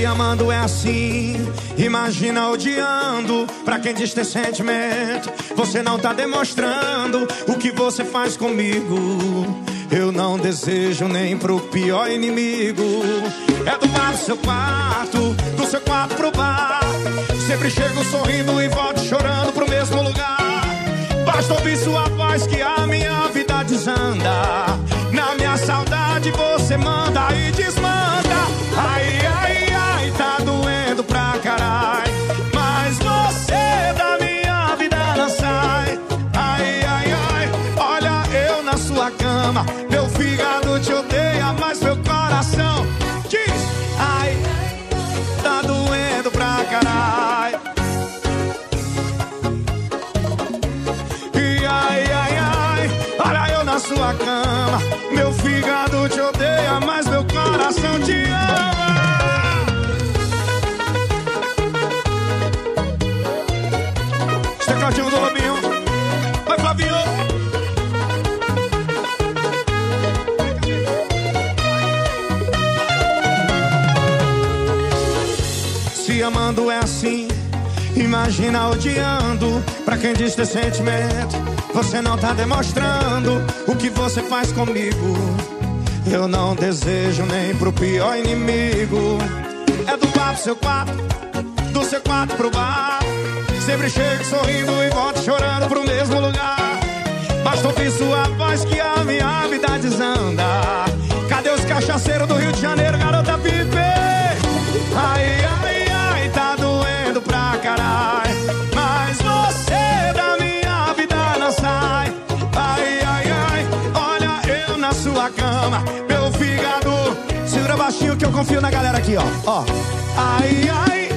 Se amando é assim, imagina odiando. Pra quem diz ter sentimento, você não tá demonstrando o que você faz comigo. Eu não desejo nem pro pior inimigo. É do bar do seu quarto, do seu quarto pro bar. Sempre chego sorrindo e volto chorando pro mesmo lugar. Basta ouvir sua voz que a minha vida desanda. Na minha saudade você manda e desmanda. Ai, ai, ai, tá doendo pra caralho, mas você da minha vida não sai. Ai, ai, ai, olha eu na sua cama. Meu fígado te odeia, mas meu coração diz. Ai, tá doendo pra caralho. E ai, ai, ai, olha eu na sua cama. Meu fígado te odeia, mas meu coração te ama. Tecladinho do Lobinho. Vai, Flavinho. Se amando é assim, imagina odiando. Pra quem diz ter sentimento, você não tá demonstrando o que você faz comigo. Eu não desejo nem pro pior inimigo. É do bar pro seu quarto, do seu quarto pro bar. Sempre chego sorrindo e volto chorando pro mesmo lugar. Basta ouvir sua voz que a minha vida desanda. Cadê os cachaceiros do Rio de Janeiro, garota pipe? Ai, ai, ai, tá doendo pra caralho, mas você da minha vida não sai. Ai, ai, ai, olha eu na sua cama. Meu fígado, segura baixinho que eu confio na galera aqui, ó. Ai, ai,